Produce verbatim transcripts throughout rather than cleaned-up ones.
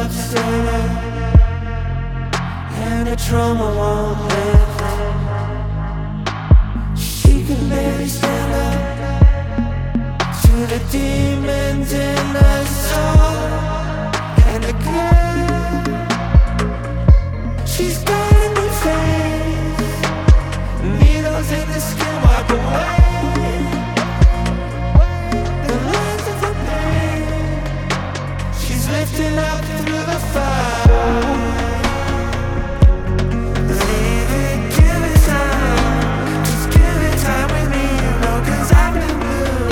upset, and the trauma won't lift. She can barely stand up to the demons in her soul. And again, she's got a new face, needles in the skin, wipe away the lines of her pain. She's lifting up through the fire. Leave it, give it time. Just give it time with me, you know, 'cause I've been blue.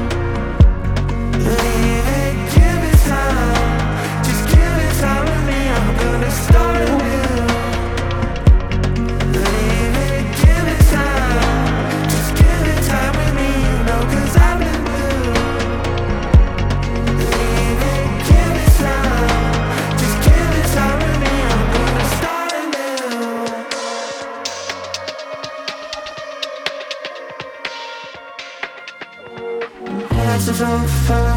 Leave it, give it time. Just give it time with me, I'm gonna start anew. Leave it, give it time. Just give it time with me, you know, 'cause I've been blue. Leave it, give it time. Just give it time with me, I'm gonna start anew. Passes over,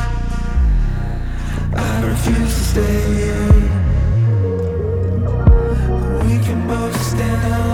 I refuse to stay here. We can both stand up.